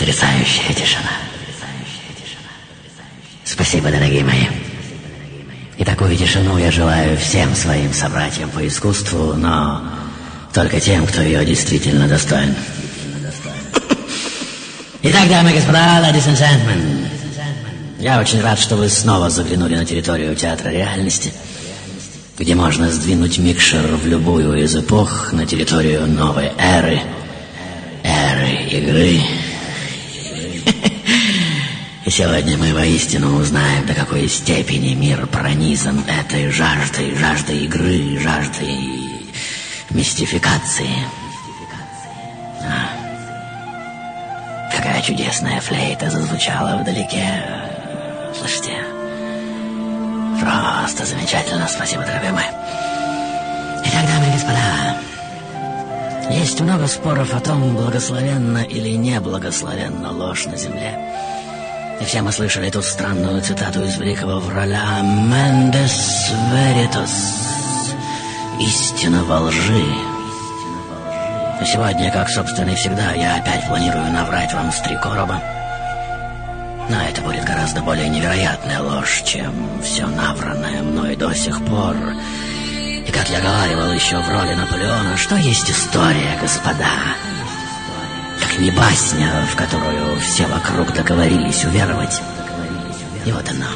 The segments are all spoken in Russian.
Потрясающая тишина. Спасибо, дорогие мои. И такую тишину я желаю всем своим собратьям по искусству, но только тем, кто ее действительно достоин. Итак, дамы и господа, ladies and gentlemen, я очень рад, что вы снова заглянули на территорию театра реальности, где можно сдвинуть микшер в любую из эпох на территорию новой эры игры. И сегодня мы воистину узнаем, до какой степени мир пронизан этой жаждой игры, жаждой мистификации. Какая чудесная флейта зазвучала вдалеке. Слышите? Просто замечательно. Спасибо, дорогой мой. Итак, дамы и господа, есть много споров о том, благословенна или неблагословенна ложь на земле. И все мы слышали ту странную цитату из великого враля «Mendes veritas» — «Истина во лжи». Но сегодня, как, собственно, и всегда, я опять планирую наврать вам с 3 короба. Но это будет гораздо более невероятная ложь, чем все навранное мной до сих пор. И, как я говаривал еще в роли Наполеона, что есть история, господа? Как не басня, в которую все вокруг договорились уверовать. И вот она.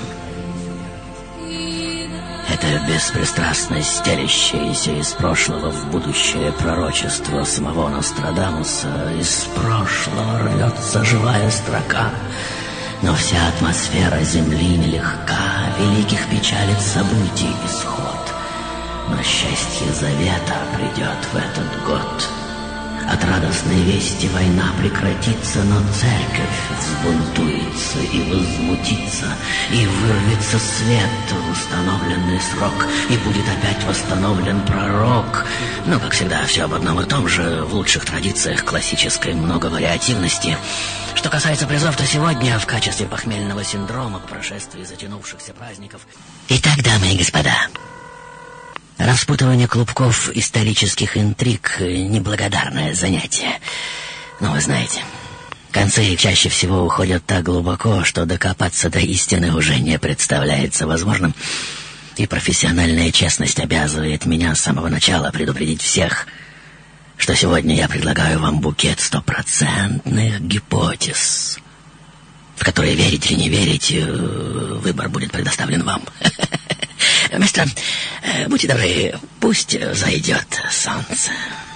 Это беспристрастно стелящееся из прошлого в будущее пророчество самого Нострадамуса. Из прошлого рвется живая строка, но вся атмосфера земли нелегка, великих печалит событий исход. Но счастье завета придет в этот год. От радостной вести война прекратится, но церковь взбунтуется и возмутится, и вырвется свет в установленный срок, и будет опять восстановлен пророк. Но, как всегда, все об одном и том же, в лучших традициях классической многовариативности. Что касается призов, то сегодня в качестве похмельного синдрома к прошествии затянувшихся праздников. Итак, дамы и господа, распутывание клубков исторических интриг — неблагодарное занятие. Но вы знаете, концы чаще всего уходят так глубоко, что докопаться до истины уже не представляется возможным. И профессиональная честность обязывает меня с самого начала предупредить всех, что сегодня я предлагаю вам букет стопроцентных гипотез, в которые верить или не верить, выбор будет предоставлен вам. Мастер, будьте добры, пусть зайдет солнце.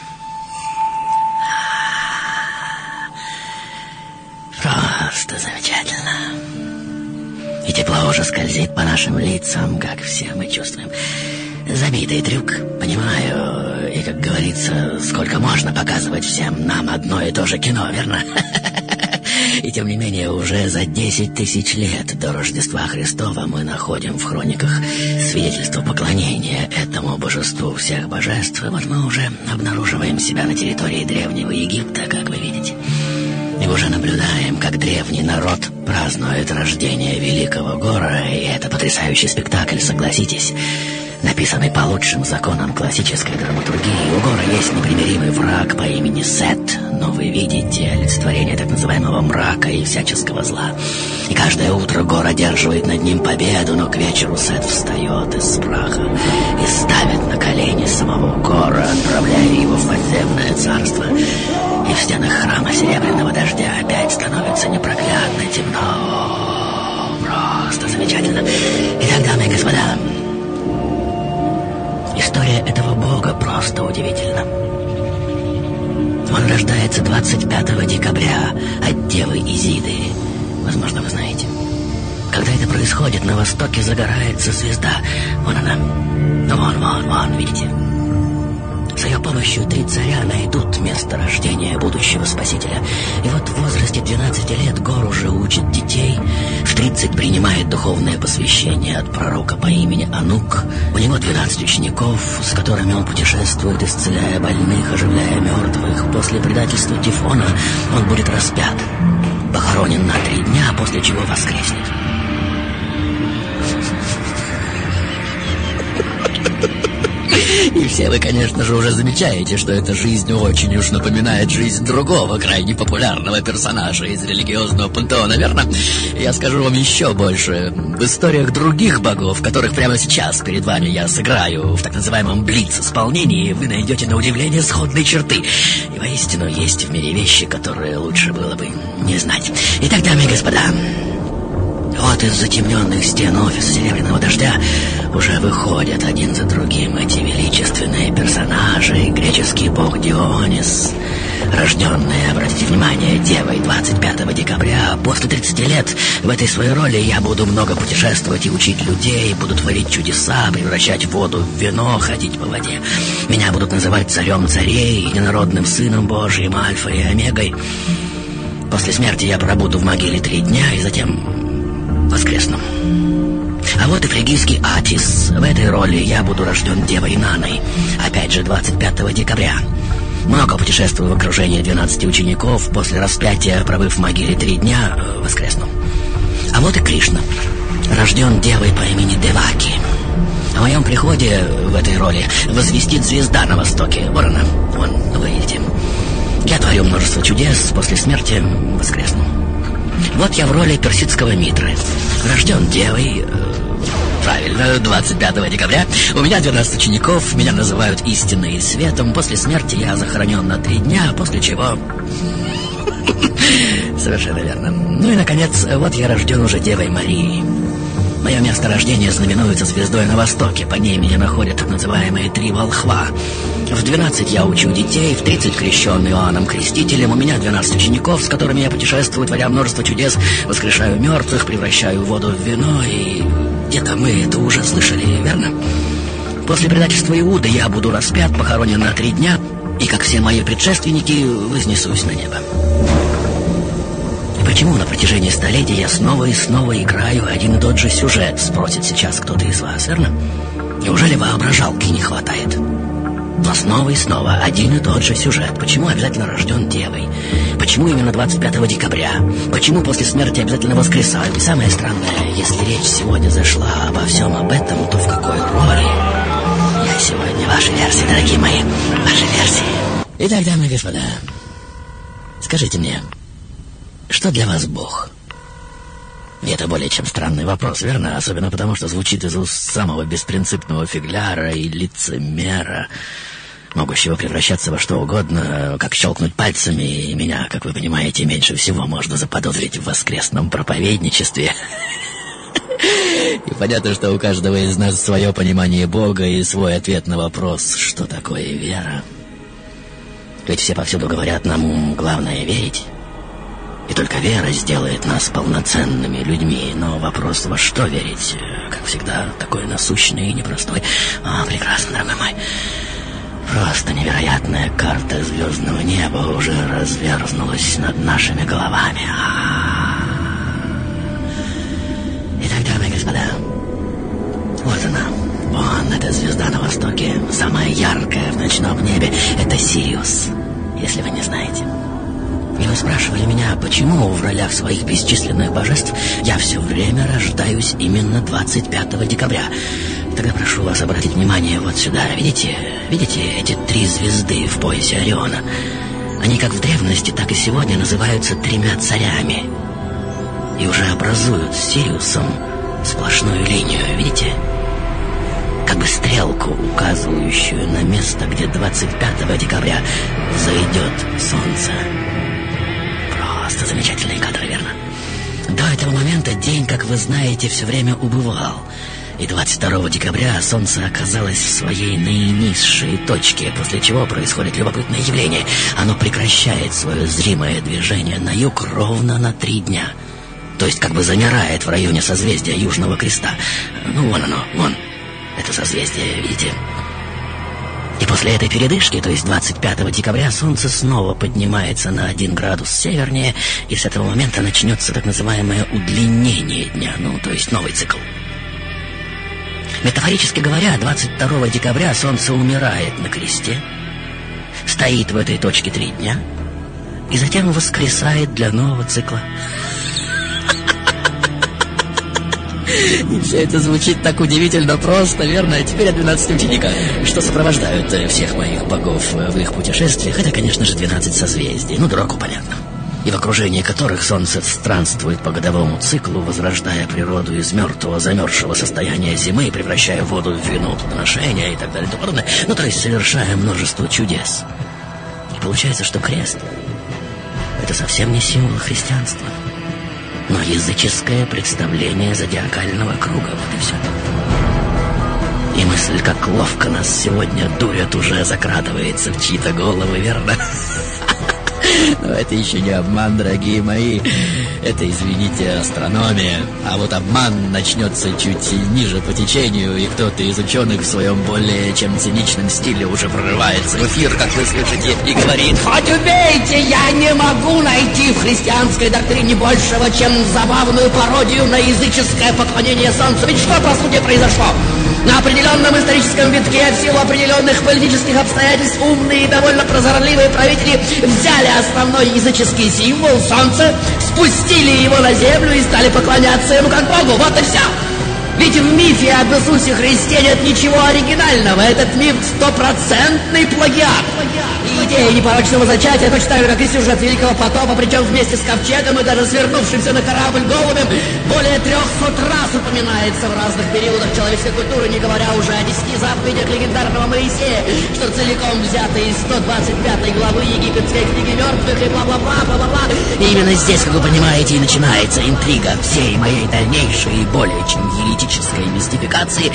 Просто замечательно. И тепло уже скользит по нашим лицам, как все мы чувствуем. Забитый трюк, понимаю. И, как говорится, сколько можно показывать всем нам одно и то же кино, верно? И тем не менее, уже за 10 тысяч лет до Рождества Христова мы находим в хрониках свидетельство поклонения этому божеству всех божеств. И вот мы уже обнаруживаем себя на территории Древнего Египта, как вы видите. И уже наблюдаем, как древний народ празднует рождение великого Гора. И это потрясающий спектакль, согласитесь, написанный по лучшим законам классической драматургии. У Гора есть непримиримый враг по имени Сет, но вы видите олицетворение так называемого мрака и всяческого зла. И каждое утро Гор одерживает над ним победу, но к вечеру Сет встает из праха и ставит на колени самого Гора, отправляя его в подземное царство. И в стенах храма Серебряного Дождя опять становится непроглядно темно. Просто замечательно. Итак, дамы и господа, история этого бога просто удивительна. Он рождается 25 декабря от девы Изиды. Возможно, вы знаете. Когда это происходит, на востоке загорается звезда. Вон она. Вон, видите? С ее помощью 3 царя найдут место рождения будущего спасителя. И вот в возрасте 12 лет Гор уже учит детей. В 30 принимает духовное посвящение от пророка по имени Анук. У него 12 учеников, с которыми он путешествует, исцеляя больных, оживляя мертвых. После предательства Тифона он будет распят, похоронен на 3 дня, после чего воскреснет. И все вы, конечно же, уже замечаете, что эта жизнь очень уж напоминает жизнь другого, крайне популярного персонажа из религиозного пантеона, верно? Я скажу вам еще больше. В историях других богов, которых прямо сейчас перед вами я сыграю в так называемом блиц-исполнении, вы найдете на удивление сходные черты. И воистину есть в мире вещи, которые лучше было бы не знать. Итак, дамы и господа, вот из затемненных стен офиса Серебряного Дождя уже выходят один за другим эти величественные персонажи. Греческий бог Дионис, рожденный, обратите внимание, девой 25 декабря. После 30 лет в этой своей роли я буду много путешествовать и учить людей, буду творить чудеса, превращать воду в вино, ходить по воде. Меня будут называть царем царей, единородным сыном Божьим, альфой и омегой. После смерти я пробуду в могиле 3 дня и затем воскресну. А вот и фригийский Атис. В этой роли я буду рожден девой Наной, опять же 25 декабря. Много путешествую в окружении 12 учеников. После распятия, пробыв в могиле 3 дня, воскресну. А вот и Кришна, рожден девой по имени Деваки. О моем приходе в этой роли возвестит звезда на востоке. Вот она, вон, вы видите. Я творю множество чудес, после смерти воскресну. Вот я в роли персидского Митры, рожден девой, правильно, 25 декабря. У меня 12 учеников, меня называют истиной и светом. После смерти я захоронен на 3 дня, после чего... Совершенно верно. Ну и, наконец, вот я рожден уже девой Марией. Мое место рождения знаменуется звездой на востоке. По ней меня находят так называемые 3 волхва. В 12 я учу детей, в 30 крещен Иоанном Крестителем. У меня 12 учеников, с которыми я путешествую, творя множество чудес, воскрешаю мертвых, превращаю воду в вино. И где-то мы это уже слышали, верно? После предательства Иуды я буду распят, похоронен на 3 дня, и, как все мои предшественники, вознесусь на небо. Почему на протяжении столетий я снова и снова играю один и тот же сюжет, спросит сейчас кто-то из вас, верно? Неужели воображалки не хватает? Но снова и снова один и тот же сюжет. Почему обязательно рожден девой? Почему именно 25 декабря? Почему после смерти обязательно воскресаю? И самое странное, если речь сегодня зашла обо всем об этом, то в какой роли? Я сегодня ваши версии, дорогие мои, ваши версии. Итак, дамы и господа, скажите мне, что для вас Бог? И это более чем странный вопрос, верно? Особенно потому, что звучит из уст самого беспринципного фигляра и лицемера, могущего превращаться во что угодно, как щелкнуть пальцами, и меня, как вы понимаете, меньше всего можно заподозрить в воскресном проповедничестве. И понятно, что у каждого из нас свое понимание Бога и свой ответ на вопрос, что такое вера. Ведь все повсюду говорят, нам главное верить. И только вера сделает нас полноценными людьми. Но вопрос, во что верить, как всегда, такой насущный и непростой. Прекрасно, дорогой мой. Просто невероятная карта звездного неба уже разверзнулась над нашими головами. Итак, дамы и господа, вот она. Вон эта звезда на востоке, самая яркая в ночном небе. Это Сириус, если вы не знаете. И вы спрашивали меня, почему в ролях своих бесчисленных божеств я все время рождаюсь именно 25 декабря. Тогда прошу вас обратить внимание вот сюда. Видите эти 3 звезды в поясе Ориона? Они как в древности, так и сегодня называются 3 царями. И уже образуют с Сириусом сплошную линию, видите? Как бы стрелку, указывающую на место, где 25 декабря взойдет солнце. Просто замечательные кадры, верно? До этого момента день, как вы знаете, все время убывал. И 22 декабря солнце оказалось в своей наинизшей точке, после чего происходит любопытное явление. Оно прекращает свое зримое движение на юг ровно на 3 дня. То есть как бы замирает в районе созвездия Южного Креста. Ну, вон оно, вон. Это созвездие, видите? И после этой передышки, то есть 25 декабря, солнце снова поднимается на 1 градус севернее, и с этого момента начнется так называемое удлинение дня, то есть новый цикл. Метафорически говоря, 22 декабря солнце умирает на кресте, стоит в этой точке 3 дня, и затем воскресает для нового цикла. И все это звучит так удивительно просто, верно? А теперь о 12 учениках, что сопровождают всех моих богов в их путешествиях. Это, конечно же, 12 созвездий. Ну, дураку понятно. И в окружении которых солнце странствует по годовому циклу, возрождая природу из мертвого, замерзшего состояния зимы, превращая воду в вино, плодоношения и так далее и тому подобное. Ну, то есть совершая множество чудес. И получается, что крест — это совсем не символ христианства, но языческое представление зодиакального круга. Вот и все. И мысль, как ловко нас сегодня дурят, уже закрадывается в чьи-то головы, верно? Но это еще не обман, дорогие мои. Это, извините, астрономия. А вот обман начнется чуть ниже по течению, и кто-то из ученых в своем более чем циничном стиле уже прорывается в эфир, как вы слышите, и говорит: «Хоть убейте, я не могу найти в христианской доктрине большего, чем забавную пародию на языческое поклонение солнцу. Ведь что, по сути, произошло? На определенном историческом витке, в силу определенных политических обстоятельств, умные и довольно прозорливые правители взяли основной языческий символ — солнце, спустили его на землю и стали поклоняться ему как Богу. Вот и все. Ведь в мифе об Иисусе Христе нет ничего оригинального. Этот миф — стопроцентный плагиат. И идея непорочного зачатия точно так же, как и сюжет Великого потопа, причем вместе с ковчегом и даже свернувшимся на корабль голубем, более 300 раз упоминается в разных периодах человеческой культуры, не говоря уже о 10 заповедях легендарного Моисея, что целиком взято из 125 главы египетской книги мертвых и бла-бла-бла, бла-бла-бла. И именно здесь, как вы понимаете, и начинается интрига всей моей дальнейшей и более чем еретической мистификации.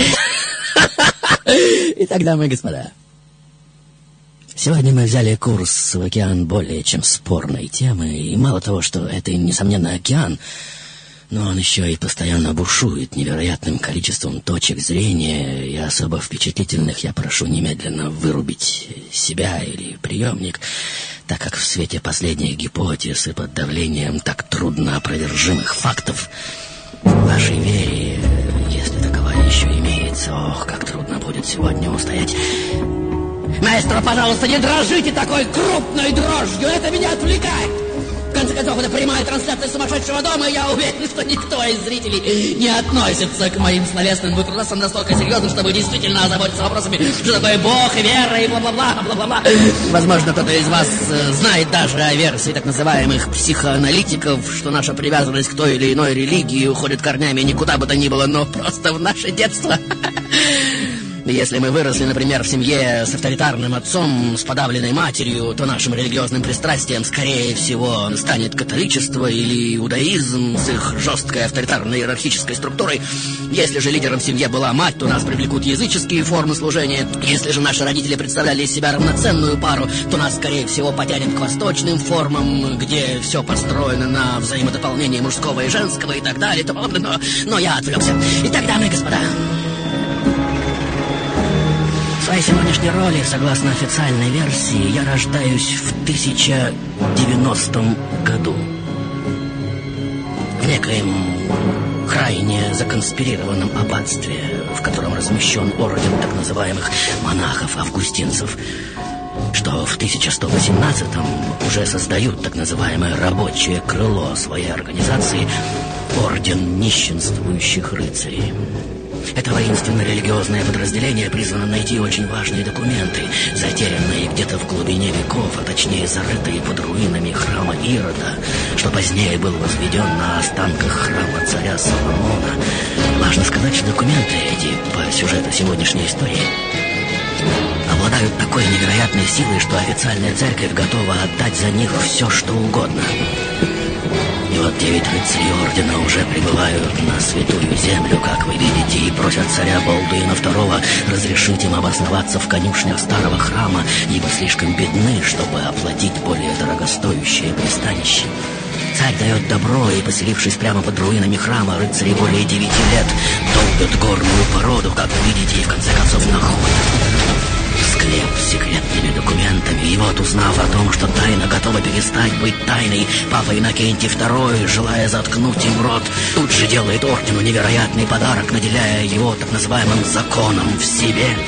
Итак, дамы и господа, сегодня мы взяли курс в океан более чем спорной темы, и мало того, что это, несомненно, океан, но он еще и постоянно бушует невероятным количеством точек зрения, и особо впечатлительных я прошу немедленно вырубить себя или приемник, так как в свете последних гипотез и под давлением так трудно опровержимых фактов вашей вере, если таковая еще имеется, ох, как трудно будет сегодня устоять. Маэстро, пожалуйста, не дрожите такой крупной дрожью, это меня отвлекает. В конце концов, это прямая трансляция сумасшедшего дома, и я уверен, что никто из зрителей не относится к моим словесным выкрутасам настолько серьезно, чтобы действительно озаботиться вопросами, что такое Бог и вера и бла-бла-бла, бла-бла-бла. Возможно, кто-то из вас знает даже о версии так называемых психоаналитиков, что наша привязанность к той или иной религии уходит корнями никуда бы то ни было, но просто в наше детство. Если мы выросли, например, в семье с авторитарным отцом, с подавленной матерью, то нашим религиозным пристрастием, скорее всего, станет католичество или иудаизм с их жесткой авторитарной иерархической структурой. Если же лидером в семье была мать, то нас привлекут языческие формы служения. Если же наши родители представляли из себя равноценную пару, то нас, скорее всего, потянет к восточным формам, где все построено на взаимодополнении мужского и женского и так далее. Но я отвлекся. Итак, дамы и господа, в своей сегодняшней роли, согласно официальной версии, я рождаюсь в 1090 году. В некоем крайне законспирированном аббатстве, в котором размещен орден так называемых монахов-августинцев, что в 1118-м уже создают так называемое рабочее крыло своей организации — орден нищенствующих рыцарей. Это воинственно-религиозное подразделение призвано найти очень важные документы, затерянные где-то в глубине веков, а точнее зарытые под руинами храма Ирода, что позднее был возведен на останках храма царя Соломона. Важно сказать, что документы эти по сюжету сегодняшней истории обладают такой невероятной силой, что официальная церковь готова отдать за них все, что угодно. И вот 9 рыцарей ордена уже прибывают на святую землю, как вы видите, и просят царя Балдуина II разрешить им обосноваться в конюшнях старого храма, ибо слишком бедны, чтобы оплатить более дорогостоящее пристанище. Царь дает добро, и, поселившись прямо под руинами храма, рыцари более 9 лет долбят горную породу, как вы видите, и в конце концов находят склеп с секретными документами. И вот, узнав о том, что тайна готова перестать быть тайной, папа Иннокентий II, желая заткнуть им рот, тут же делает ордену невероятный подарок, наделяя его так называемым законом в себе.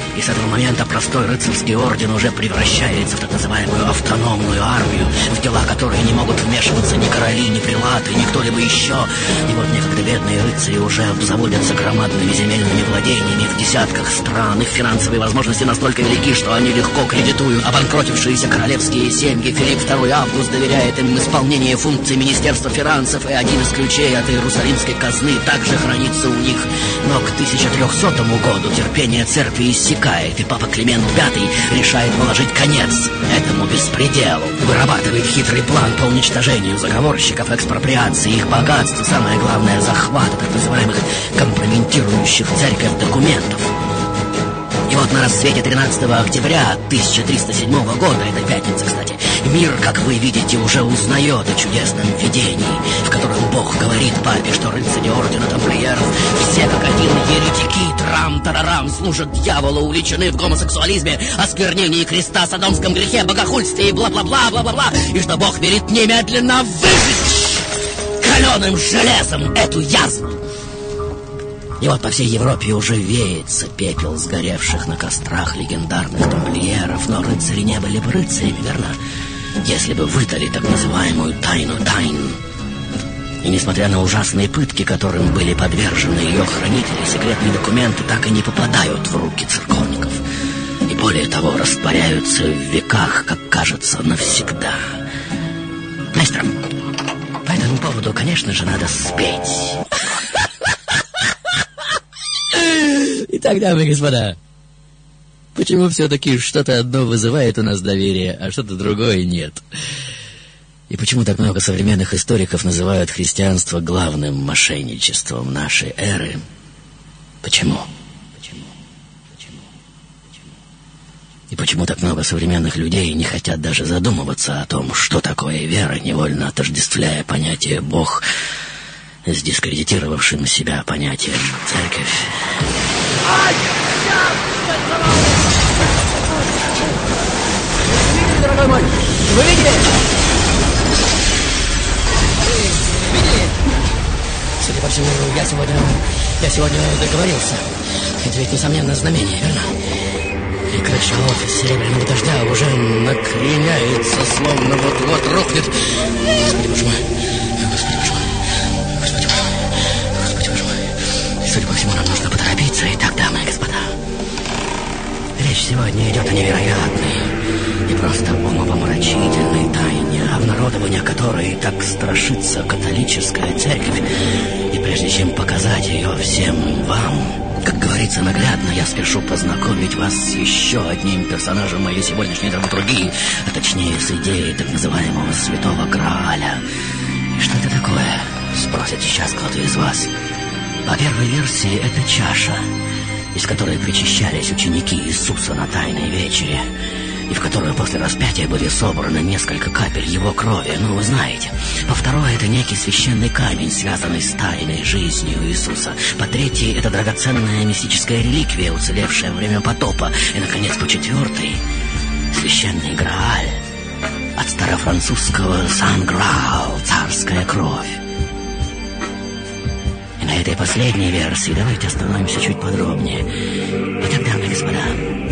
И с этого момента простой рыцарский орден уже превращается в так называемую автономную армию, в дела которой не могут вмешиваться ни короли, ни прилаты, ни кто-либо еще. И вот некогда бедные рыцари уже обзаводятся громадными земельными владениями в десятках стран. Их финансовые возможности настолько велики, что они легко кредитуют обанкротившиеся королевские семьи. Филипп II Август доверяет им исполнение функций Министерства финансов, и один из ключей от Иерусалимской казны также хранится у них. Но к 1300 году терпение церкви иссякает, и папа Климент V решает положить конец этому беспределу. Вырабатывает хитрый план по уничтожению заговорщиков, экспроприации их богатств, самое главное, захвата так называемых компрометирующих церковь документов. И вот на рассвете 13 октября 1307 года, это пятница, кстати, мир, как вы видите, уже узнает о чудесном видении, в котором Бог говорит папе, что рыцари ордена тамплиеров все как один еретики, трам-тарарам, служат дьяволу, уличены в гомосексуализме, осквернении креста, содомском грехе, богохульстве и бла-бла-бла, бла-бла-бла, и что Бог велит немедленно выжечь каленым железом эту язву. И вот по всей Европе уже веется пепел сгоревших на кострах легендарных тамплиеров, но рыцари не были бы рыцарями, верно? Если бы выдали так называемую тайну тайн. И несмотря на ужасные пытки, которым были подвержены ее хранители, секретные документы так и не попадают в руки церковников. И более того, растворяются в веках, как кажется, навсегда. Мастер, по этому поводу, конечно же, надо спеть. Итак, дамы и господа, почему все-таки что-то одно вызывает у нас доверие, а что-то другое нет? И почему так много современных историков называют христианство главным мошенничеством нашей эры? Почему? И почему так много современных людей не хотят даже задумываться о том, что такое вера, невольно отождествляя понятие «Бог» с дискредитировавшим себя понятием «церковь»? Дорогой мой, вы видели? Видели? Судя по всему, я сегодня договорился. Это ведь, несомненно, знамение, верно? И крыша офиса серебряного дождя уже накреняется, словно вот-вот рухнет. Господи, боже мой. Господи, боже мой. Господи, боже мой. Господи, боже мой. Судя по всему, нам нужно поторопиться. Итак, дамы и господа, речь сегодня идет о невероятной и просто умопомрачительной тайне, обнародования которой так страшится католическая церковь. И прежде чем показать ее всем вам, как говорится наглядно, я спешу познакомить вас с еще одним персонажем моей сегодняшней драматургии, а точнее с идеей так называемого Святого Грааля. И что это такое? Спросит сейчас кто-то из вас. По первой версии, это чаша, из которой причащались ученики Иисуса на Тайной вечере, и в которую после распятия были собраны несколько капель его крови, ну, вы знаете. По второй, это некий священный камень, связанный с тайной жизнью Иисуса. По третьей, это драгоценная мистическая реликвия, уцелевшая во время потопа. И, наконец, по четвертой, священный Грааль, от старофранцузского «Сан Граал» — царская кровь. И на этой последней версии давайте остановимся чуть подробнее. Итак, дамы и господа,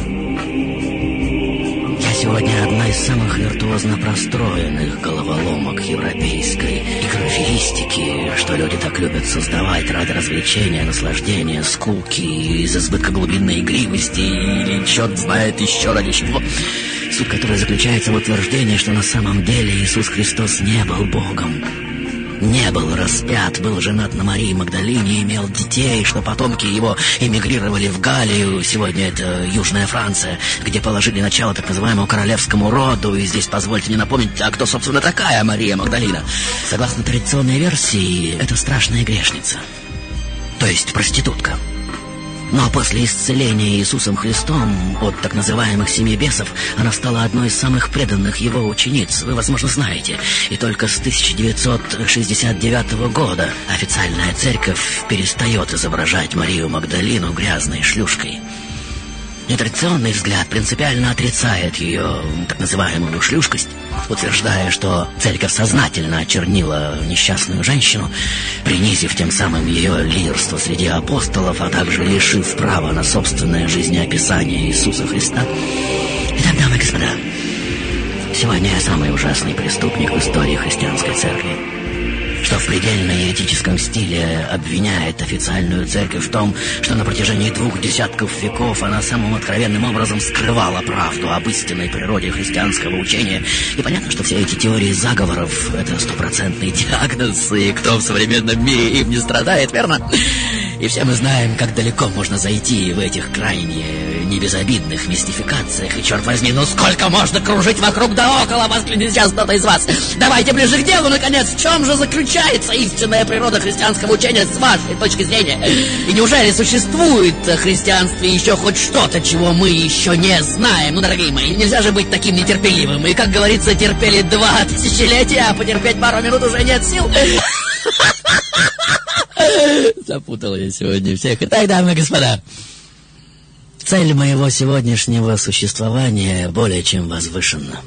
сегодня одна из самых виртуозно простроенных головоломок европейской игрофилистики, что люди так любят создавать ради развлечения, наслаждения, скуки, из избытка глубинной игривости или черт знает еще ради чего. Суть которой заключается в утверждении, что на самом деле Иисус Христос не был Богом, не был распят, был женат на Марии Магдалине, имел детей, что потомки его эмигрировали в Галлию, сегодня это Южная Франция, где положили начало так называемому королевскому роду. И здесь позвольте мне напомнить, а кто, собственно, такая Мария Магдалина? Согласно традиционной версии, это страшная грешница, то есть проститутка. Но после исцеления Иисусом Христом от так называемых 7 бесов она стала одной из самых преданных его учениц, вы, возможно, знаете. И только с 1969 года официальная церковь перестает изображать Марию Магдалину грязной шлюшкой. Нетрадиционный взгляд принципиально отрицает ее так называемую шлюшкость, утверждая, что церковь сознательно очернила несчастную женщину, принизив тем самым ее лидерство среди апостолов, а также лишив права на собственное жизнеописание Иисуса Христа. Итак, дамы и господа, сегодня я самый ужасный преступник в истории христианской церкви, что в предельно еретическом стиле обвиняет официальную церковь в том, что на протяжении 2 десятков веков она самым откровенным образом скрывала правду об истинной природе христианского учения. И понятно, что все эти теории заговоров — это стопроцентный диагноз, и кто в современном мире им не страдает, верно? И все мы знаем, как далеко можно зайти в этих крайне небезобидных мистификациях. И, черт возьми, ну сколько можно кружить вокруг да около, воскликнет сейчас кто-то из вас. Давайте ближе к делу, наконец. В чем же заключается истинная природа христианского учения с вашей точки зрения? И неужели существует в христианстве еще хоть что-то, чего мы еще не знаем? Ну, дорогие мои, нельзя же быть таким нетерпеливым. И, как говорится, терпели 2 тысячелетия, а потерпеть пару минут уже нет сил. Запутал я сегодня всех. Итак, дамы и господа, цель моего сегодняшнего существования более чем возвышенна,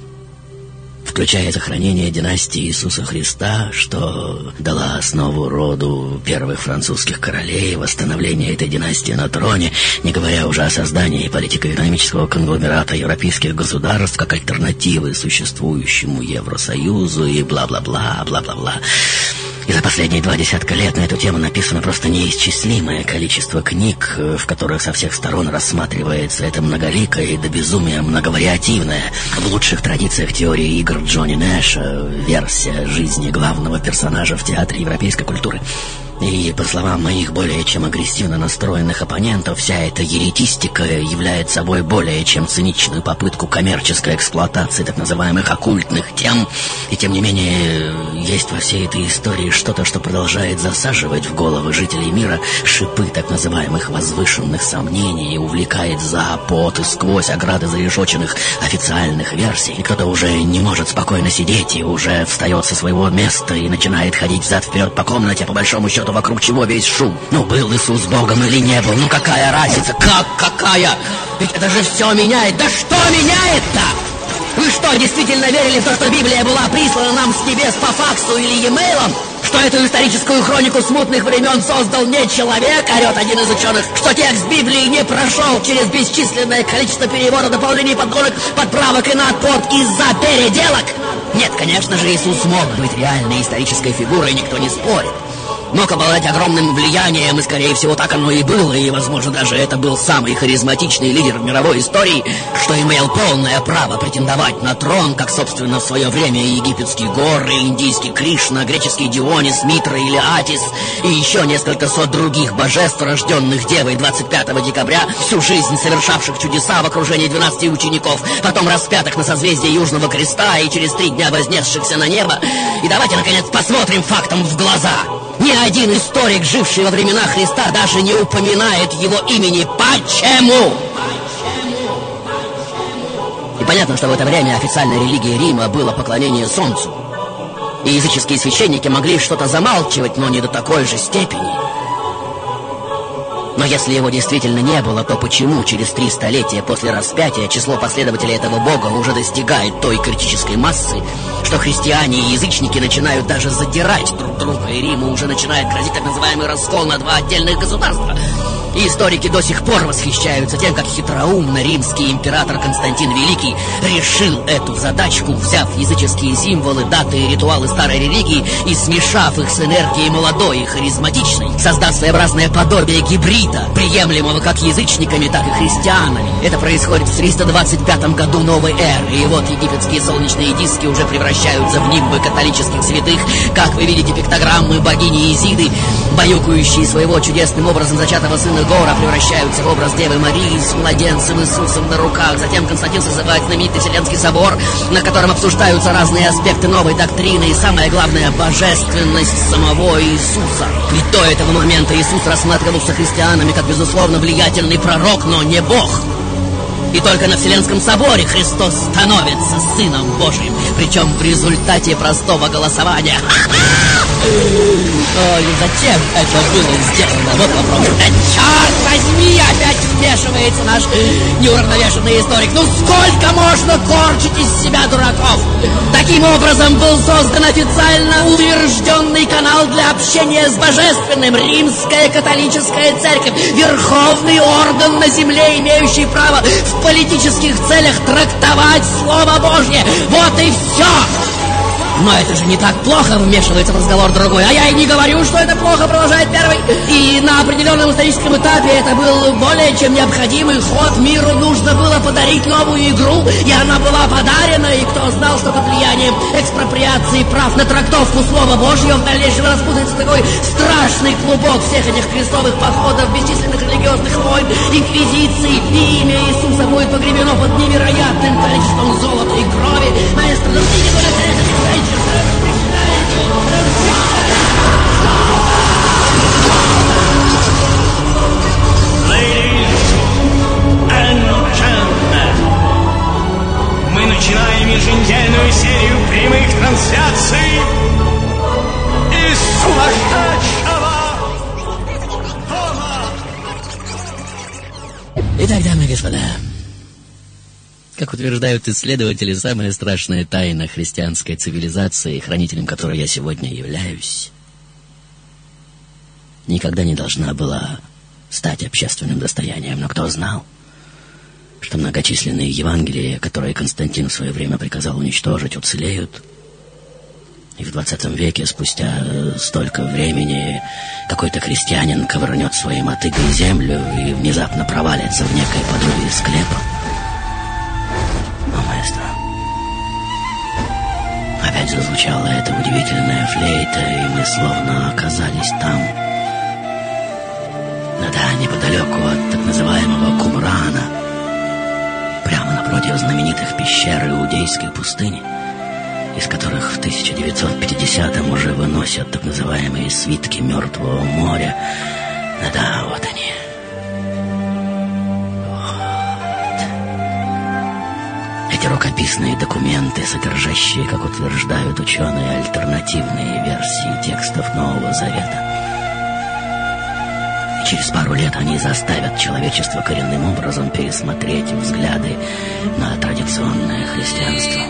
включая сохранение династии Иисуса Христа, что дала основу роду первых французских королей, восстановление этой династии на троне, не говоря уже о создании политико-экономического конгломерата европейских государств как альтернативы существующему Евросоюзу и бла-бла-бла, бла-бла-бла. И за последние 2 десятка лет на эту тему написано просто неисчислимое количество книг, в которых со всех сторон рассматривается это многоликое и до безумия многовариативное, в лучших традициях теории игр Джонни Нэша, версия жизни главного персонажа в театре европейской культуры. И, по словам моих более чем агрессивно настроенных оппонентов, вся эта еретистика является собой более чем циничную попытку коммерческой эксплуатации так называемых оккультных тем. И, тем не менее, есть во всей этой истории что-то, что продолжает засаживать в головы жителей мира шипы так называемых возвышенных сомнений и увлекает за под и сквозь ограды зарешоченных официальных версий. И кто-то уже не может спокойно сидеть и уже встает со своего места и начинает ходить взад-вперед по комнате, по большому счету, вокруг чего весь шум. Ну, был Иисус Богом или не был, ну какая разница? Как какая? Ведь это же все меняет. Да что меняет-то? Вы что, действительно верили в то, что Библия была прислана нам с небес по факсу или e-mail'ом? Что эту историческую хронику смутных времен создал не человек, орет один из ученых? Что текст Библии не прошел через бесчисленное количество переводов, дополнений, подгонок, подправок и надпорт из-за переделок? Нет, конечно же, Иисус мог быть реальной исторической фигурой, никто не спорит. Мог обладать огромным влиянием, и, скорее всего, так оно и было, и, возможно, даже это был самый харизматичный лидер в мировой истории, что имел полное право претендовать на трон, как, собственно, в свое время египетский Гор, и индийский Кришна, греческий Дионис, Митра или Атис, и еще несколько сот других божеств, рожденных Девой 25 декабря, всю жизнь совершавших чудеса в окружении 12 учеников, потом распятых на созвездии Южного Креста и через 3 дня вознесшихся на небо. И давайте, наконец, посмотрим фактам в глаза. Ни один историк, живший во времена Христа, даже не упоминает его имени. Почему? И понятно, что в это время официальной религией Рима было поклонение Солнцу. И языческие священники могли что-то замалчивать, но не до такой же степени. Но если его действительно не было, то почему через 3 столетия после распятия число последователей этого бога уже достигает той критической массы, что христиане и язычники начинают даже задирать друг друга, и Риму уже начинает грозить так называемый раскол на 2 отдельных государства? И историки до сих пор восхищаются тем, как хитроумно римский император Константин Великий решил эту задачку, взяв языческие символы, даты и ритуалы старой религии и смешав их с энергией молодой и харизматичной, создав своеобразное подобие гибрида, приемлемого как язычниками, так и христианами. Это происходит в 325 году новой эры, и вот египетские солнечные диски уже превращаются в нимбы католических святых. Как вы видите, пиктограммы богини Изиды, баюкающие своего чудесным образом зачатого сына Гора, превращаются в образ Девы Марии с младенцем Иисусом на руках. Затем Константин созывает знаменитый Вселенский собор, на котором обсуждаются разные аспекты новой доктрины и, самое главное, божественность самого Иисуса. Ведь до этого момента Иисус рассматривался христианами как, безусловно, влиятельный пророк, но не Бог. И только на Вселенском соборе Христос становится Сыном Божьим, причем в результате простого голосования. Ой, зачем это было сделано? Вот вопрос. Да черт возьми, опять вмешивается наш неуравновешенный историк. Ну сколько можно корчить из себя дураков? Таким образом был создан официально утвержденный канал для общения с Божественным. Римская католическая церковь, верховный орган на земле, имеющий право в политических целях трактовать Слово Божье. Вот и все. Но это же не так плохо, вмешивается в разговор другой. А я и не говорю, что это плохо, продолжает первый. И на определенном историческом этапе это был более чем необходимый ход. Миру нужно было подарить новую игру, и она была подарена. И кто знал, что под влиянием экспроприации прав на трактовку Слова Божьего в дальнейшем распутается такой страшный клубок всех этих крестовых походов, бесчисленных религиозных войн, инквизиций. И имя Иисуса будет погребено под невероятным количеством золота и крови. Маэстро, ну ты не будешь... Мы начинаем еженедельную серию прямых трансляций из сумасшедшего дома. Итак, дамы и господа, как утверждают исследователи, самая страшная тайна христианской цивилизации, хранителем которой я сегодня являюсь, никогда не должна была стать общественным достоянием. Но кто знал, что многочисленные Евангелия, которые Константин в свое время приказал уничтожить, уцелеют. И в 20 веке, спустя столько времени, какой-то христианин ковырнет своей мотыгой землю и внезапно провалится в некое подобие склепа. О, маэстро, опять зазвучала эта удивительная флейта, и мы словно оказались там. Да, неподалеку от так называемого Кумрана, прямо напротив знаменитых пещер Иудейской пустыни, из которых в 1950-м уже выносят так называемые свитки Мертвого моря. Да, вот они. Эти рукописные документы, содержащие, как утверждают ученые, альтернативные версии текстов Нового Завета. И через пару лет они заставят человечество коренным образом пересмотреть взгляды на традиционное христианство.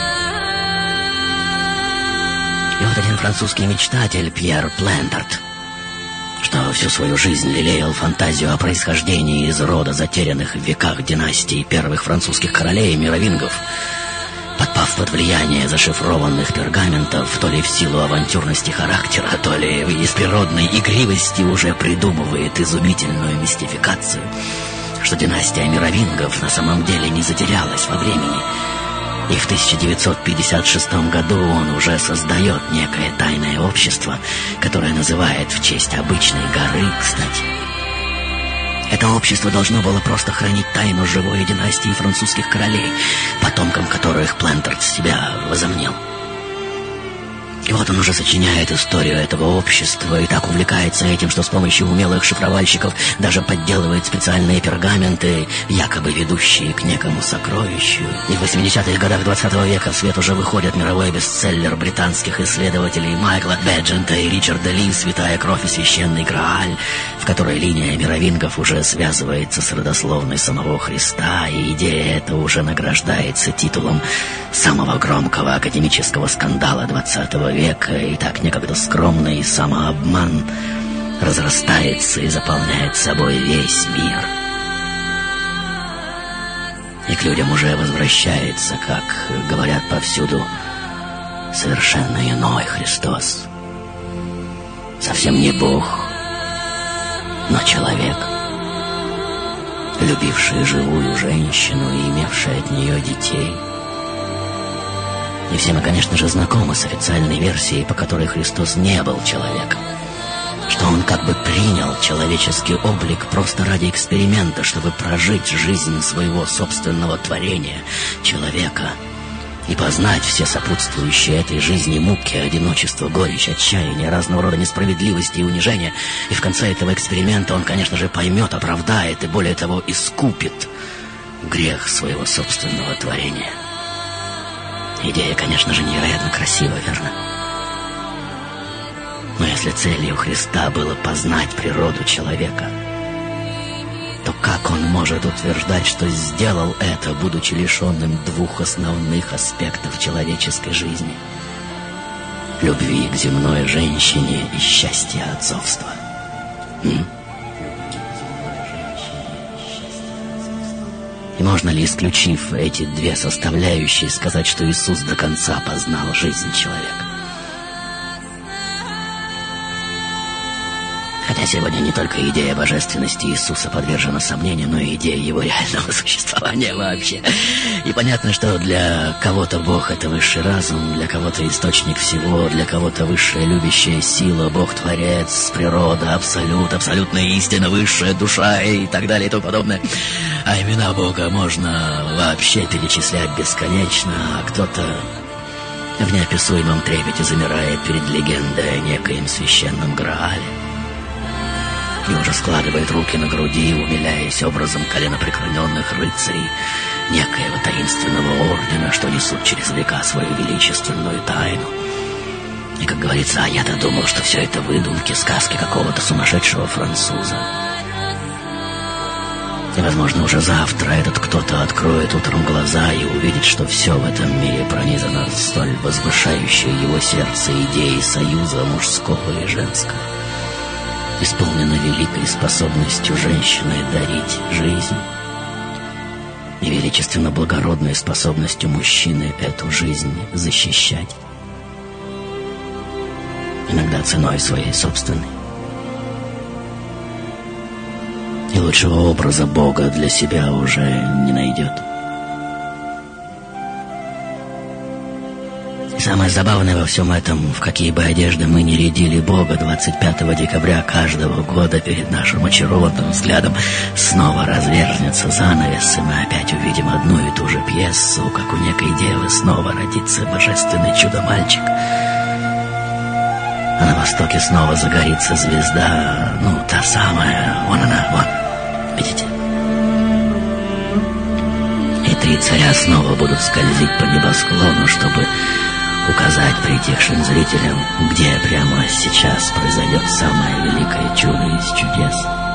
И вот один французский мечтатель, Пьер Плантарт, что всю свою жизнь лелеял фантазию о происхождении из рода затерянных в веках династий первых французских королей и мировингов, подпав под влияние зашифрованных пергаментов, то ли в силу авантюрности характера, то ли из природной игривости уже придумывает изумительную мистификацию, что династия мировингов на самом деле не затерялась во времени. И в 1956 году он уже создает некое тайное общество, которое называет в честь обычной горы, кстати. Это общество должно было просто хранить тайну живой династии французских королей, потомкам которых Плантарт себя возомнил. И вот он уже сочиняет историю этого общества и так увлекается этим, что с помощью умелых шифровальщиков даже подделывает специальные пергаменты, якобы ведущие к некому сокровищу. И в 80-х годах 20 века в свет уже выходит мировой бестселлер британских исследователей Майкла Беджента и Ричарда Ли «Святая кровь и священный Грааль», в которой линия мировингов уже связывается с родословной самого Христа, и идея эта уже награждается титулом самого громкого академического скандала 20 века, и так некогда скромный самообман разрастается и заполняет собой весь мир. И к людям уже возвращается, как говорят повсюду, совершенно иной Христос. Совсем не Бог, но человек, любивший живую женщину и имевший от нее детей. И все мы, конечно же, знакомы с официальной версией, по которой Христос не был человеком, что он как бы принял человеческий облик просто ради эксперимента, чтобы прожить жизнь своего собственного творения, человека, и познать все сопутствующие этой жизни муки, одиночество, горечь, отчаяние, разного рода несправедливости и унижения. И в конце этого эксперимента он, конечно же, поймет, оправдает и, более того, искупит грех своего собственного творения. Идея, конечно же, невероятно красива, верно? Но если целью Христа было познать природу человека, то как он может утверждать, что сделал это, будучи лишенным двух основных аспектов человеческой жизни? Любви к земной женщине и счастья отцовства. И можно ли, исключив эти две составляющие, сказать, что Иисус до конца познал жизнь человека? Хотя сегодня не только идея божественности Иисуса подвержена сомнению, но и идея его реального существования вообще. И понятно, что для кого-то Бог — это высший разум, для кого-то источник всего, для кого-то высшая любящая сила, Бог-творец, природа, абсолют, абсолютная истина, высшая душа и так далее и тому подобное. А имена Бога можно вообще перечислять бесконечно, а кто-то в неописуемом трепете замирает перед легендой о некоем священном Граале и уже складывает руки на груди, умиляясь образом коленопреклоненных рыцарей некоего таинственного ордена, что несут через века свою величественную тайну. И, как говорится, а я-то думал, что все это выдумки, сказки какого-то сумасшедшего француза. И, возможно, уже завтра этот кто-то откроет утром глаза и увидит, что все в этом мире пронизано столь возвышающей его сердце идеей союза мужского и женского, исполнена великой способностью женщины дарить жизнь и величественно благородной способностью мужчины эту жизнь защищать, иногда ценой своей собственной. И лучшего образа Бога для себя уже не найдет. Самое забавное во всем этом, в какие бы одежды мы ни рядили Бога, 25 декабря каждого года перед нашим очарованным взглядом снова разверзнется занавес, и мы опять увидим одну и ту же пьесу, как у некой девы снова родится божественный чудо-мальчик. А на востоке снова загорится звезда, та самая, вон она, вон, видите? И три царя снова будут скользить по небосклону, чтобы указать притихшим зрителям, где прямо сейчас произойдет самое великое чудо из чудес.